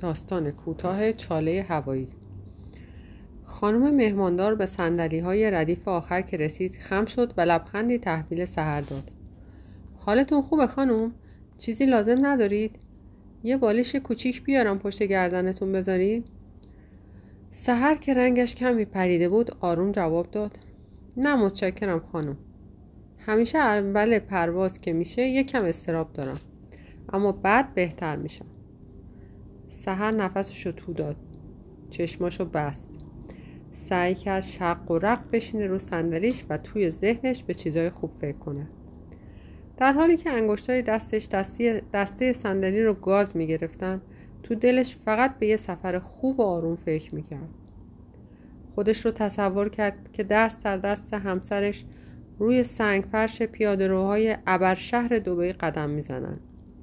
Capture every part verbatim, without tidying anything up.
داستان کوتاه چاله هوایی. خانم مهماندار به صندلی‌های ردیف آخر که رسید خم شد و لبخندی تحویل سحر داد. حالتون خوبه خانم؟ چیزی لازم ندارید؟ یه بالیش کوچیک بیارم پشت گردنتون بذارید؟ سحر که رنگش کمی پریده بود آروم جواب داد: نه متشکرم خانم. همیشه اول پرواز که میشه یکم اضطراب دارم، اما بعد بهتر میشم. سحر نفسشو تو داد، چشماشو بست، سعی کرد شق و رق بشینه رو صندلیش و توی ذهنش به چیزای خوب فکر کنه. در حالی که انگشتای دستش دسته, دسته صندلی رو گاز میگرفتن، تو دلش فقط به یه سفر خوب و آروم فکر میکرد. خودش رو تصور کرد که دست در دست همسرش روی سنگ فرش پیاده‌روهای ابرشهر دبی قدم میزنن.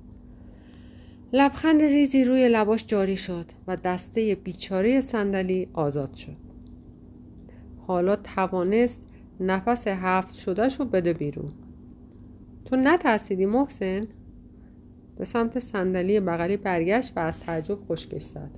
لبخند ریزی روی لباش جاری شد و دسته بیچاره صندلی آزاد شد. حالا توانست نفس حفظ شدهشو بده بیرون. تو نترسیدی محسن؟ به سمت صندلی بغلی برگشت و از تعجب خشکش زد.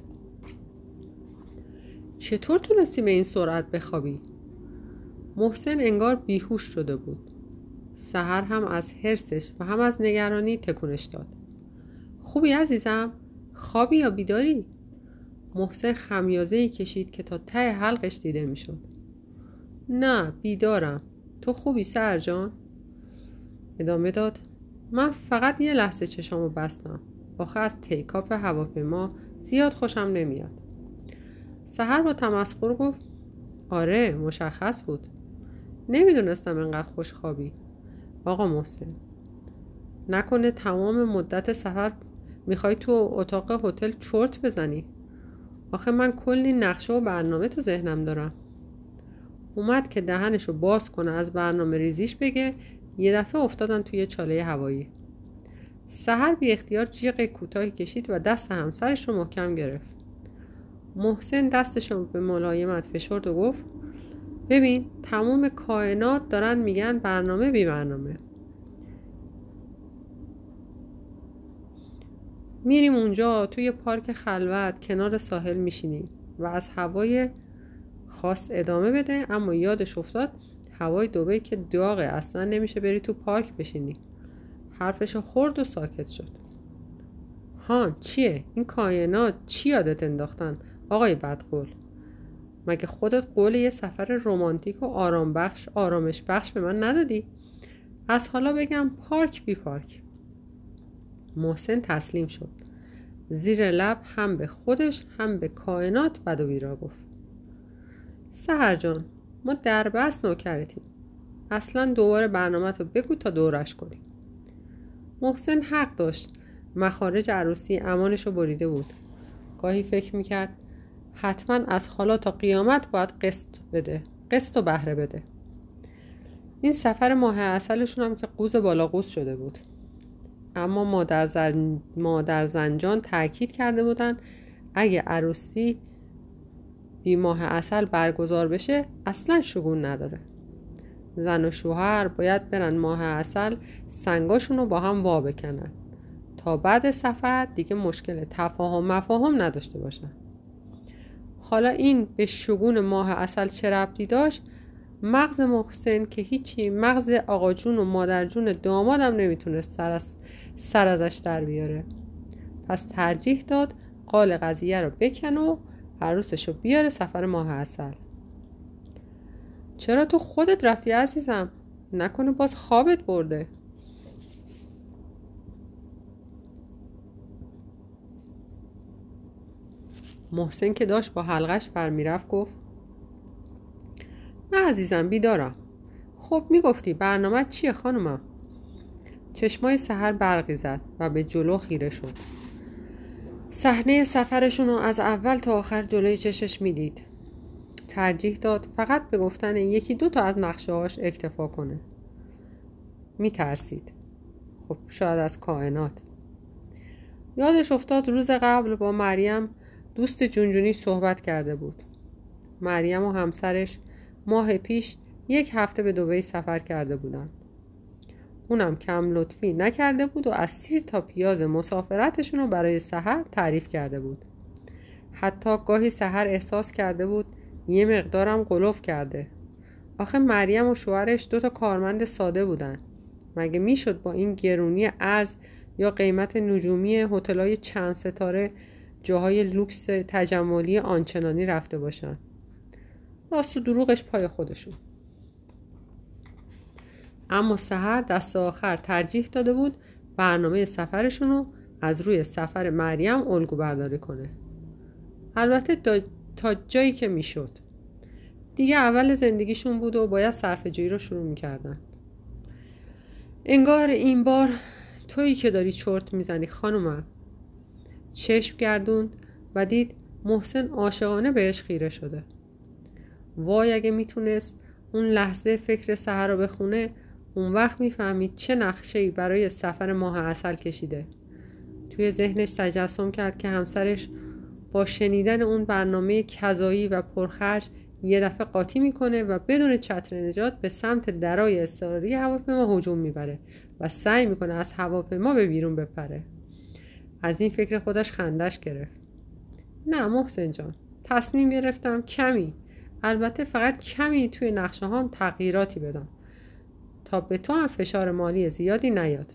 چطور تونستی به این سرعت بخوابی؟ محسن انگار بیهوش شده بود. سحر هم از حرصش و هم از نگرانی تکونش داد. خوبی عزیزم؟ خوابی یا بیداری؟ محسن خمیازه‌ای کشید که تا ته حلقش دیده میشد. نه بیدارم. تو خوبی سحر جان؟ ادامه داد: من فقط یه لحظه چشامو بستم. آخه از تیکاپ هواپیما زیاد خوشم نمیاد. سحر با تمسخر گفت: آره مشخص بود. نمیدونستم انقدر خوش خوابی. آقا محسن، نکنه تمام مدت سفر میخوای تو اتاق هتل چرت بزنی؟ آخه من کلی نقشه و برنامه تو ذهنم دارم. اومد که دهنشو باز کنه از برنامه ریزیش بگه، یه دفعه افتادن توی چاله هوایی. سحر بی اختیار جیغ کوتاهی کشید و دست همسرش رو محکم گرفت. محسن دستشو به ملایمت فشرد و گفت: ببین تمام کائنات دارن میگن برنامه بی برنامه. میریم اونجا توی پارک خلوت کنار ساحل میشینیم و از هوای خاص ادامه بده، اما یادش افتاد هوای دبی که داغه، اصلا نمیشه بری تو پارک بشینی. حرفشو خورد و ساکت شد. ها چیه؟ این کائنات چی یادت انداختن آقای بدقول؟ مگه خودت قول یه سفر رمانتیک و آرام بخش آرامش بخش به من ندادی؟ از حالا بگم پارک بی پارک. محسن تسلیم شد. زیر لب هم به خودش هم به کائنات بد و بیرا گفت: سحر جان، ما در بس نوکرتیم. اصلا دوباره برنامه تو بگو تا دورش کنیم. محسن حق داشت. مخارج عروسی امانشو بریده بود. گاهی فکر میکرد حتما از حالا تا قیامت باید قسط بده، قسط و بهره بده. این سفر ماه عسلشون هم که قوز بالا قوز شده بود. اما مادر, زن... مادر زنجان تأکید کرده بودن اگه عروسی بی ماه عسل برگزار بشه اصلا شگون نداره. زن و شوهر باید برن ماه عسل سنگاشون رو با هم وا بکنن تا بعد سفر دیگه مشکل تفاهم مفاهم نداشته باشن. حالا این به شگون ماه عسل چه ربطی داشت؟ مغز محسن که هیچی، مغز آقا جون و مادر جون دامادم نمیتونست سر, از سر ازش در بیاره. پس ترجیح داد قال قضیه رو بکن و عروسشو بیاره سفر ماه عسل. چرا تو خودت رفتی عزیزم؟ نکنه باز خوابت برده؟ محسن که داشت با حلقش برمی رفت گفت: نه عزیزم بیدارم. خب میگفتی برنامه چیه خانومم؟ چشمای سحر برقی زد و به جلو خیره شد. صحنه سفرشون رو از اول تا آخر جلوی چشش میدید. ترجیح داد فقط به گفتن یکی دو تا از نقشه هاش اکتفا کنه. میترسید. خب شاید از کائنات. یادش افتاد روز قبل با مریم دوست جونجونیش صحبت کرده بود. مریم و همسرش ماه پیش یک هفته به دبی سفر کرده بودن. اونم کم لطفی نکرده بود و از سیر تا پیاز مسافرتشون رو برای سحر تعریف کرده بود. حتی گاهی سحر احساس کرده بود یه مقدارم غلوف کرده. آخه مریم و شوهرش دوتا کارمند ساده بودن. مگه میشد با این گرونی ارز یا قیمت نجومی هتل‌های چند ستاره جاهای لوکس تجملی آنچنانی رفته باشن؟ راست و دروغش پای خودشون. اما سحر دست آخر ترجیح داده بود برنامه سفرشون رو از روی سفر مریم الگو برداری کنه. البته تا جایی که میشد. دیگه اول زندگیشون بود و باید صرفه‌جویی رو شروع میکردن. انگار این بار تویی که داری چرت میزنی خانومم. چشم گردوند و دید محسن عاشقانه بهش خیره شده. وای اگه میتونست اون لحظه فکر سحر رو بخونه، اون وقت میفهمید چه نقشه‌ای برای سفر ماه عسل کشیده. توی ذهنش تجسم کرد که همسرش با شنیدن اون برنامه کذایی و پرخرج یه دفعه قاطی میکنه و بدون چتر نجات به سمت درای اضطراری هواپیما هجوم میبره و سعی میکنه از هواپیما به بیرون بپره. از این فکر خودش خندش گرفت. نه محسن جان، تصمیم گرفتم کمی، البته فقط کمی توی نقشه هام تغییراتی بدم تا به تو هم فشار مالی زیادی نیاد.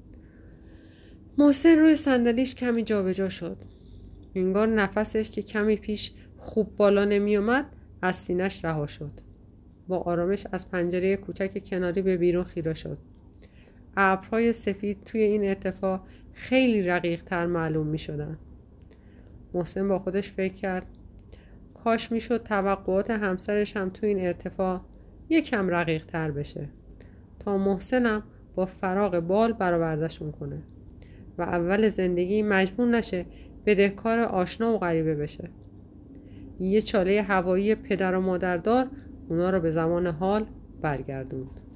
محسن روی صندلیش کمی جابجا شد. انگار نفسش که کمی پیش خوب بالا نمی اومد از سینش رها شد. با آرامش از پنجره کوچک کناری به بیرون خیره شد. ابرهای سفید توی این ارتفاع خیلی رقیق تر معلوم می شدن. محسن با خودش فکر کرد کاش می شد توقعات همسرش هم توی این ارتفاع یکم رقیق تر بشه تا محسنم با فراغ بال برآورده‌شون کنه و اول زندگی مجبور نشه بدهکار آشنا و غریبه بشه. یه چاله هوایی پدر و مادردار اونا رو به زمان حال برگردوند.